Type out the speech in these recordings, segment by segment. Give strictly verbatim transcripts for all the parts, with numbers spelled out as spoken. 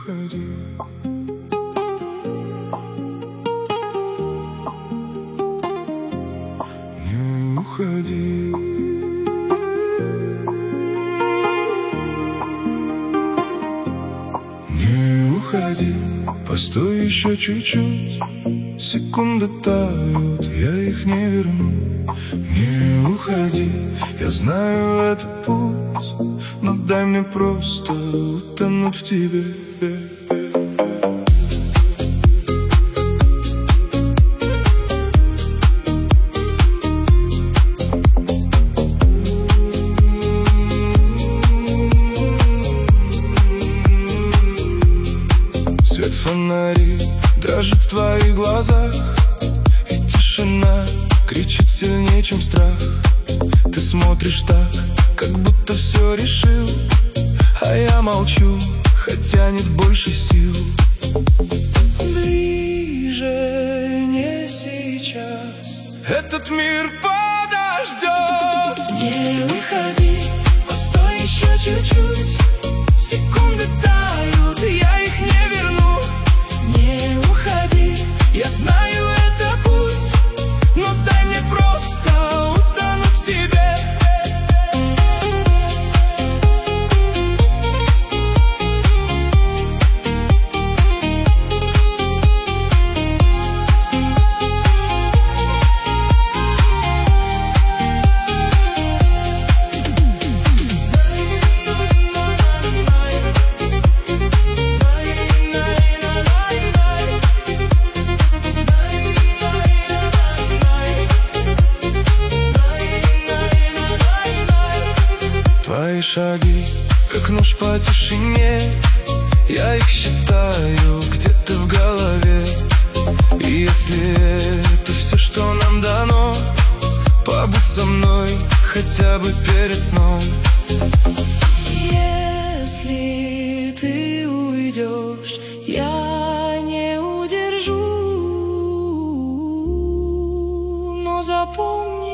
уходи. Не уходи. Не уходи, постой еще чуть-чуть. Секунды тают, я их не верну. Не уходи, я знаю это путь, но дай мне просто утонуть в тебе. Свет фонарей дрожит в твоих глазах, и тишина кричит сильнее, чем страх. Ты смотришь так, как будто все решил, а я молчу, хотя нет больше сил. Ближе не сейчас, этот мир подождет. Не уходи, постой еще чуть-чуть. Секунды тают, я их не верну. Не уходи, я знаю это путь, но дай мне просто утонуть в тебе. Твои шаги, как нож по тишине, я их считаю где-то в голове. И если это все, что нам дано, побудь со мной хотя бы перед сном. Если ты уйдешь, я не удержу, но запомни,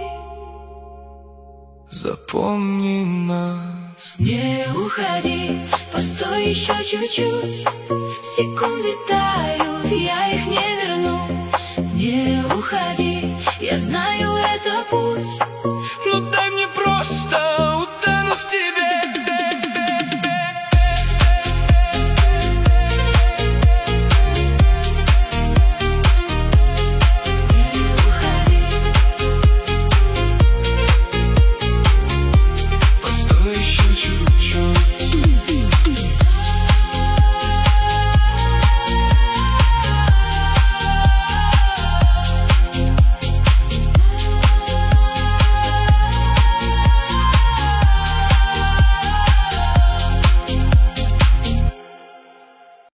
запомни нас. Не уходи, постой еще чуть-чуть. Секунды тают, я их не верну. Не уходи, я знаю это путь,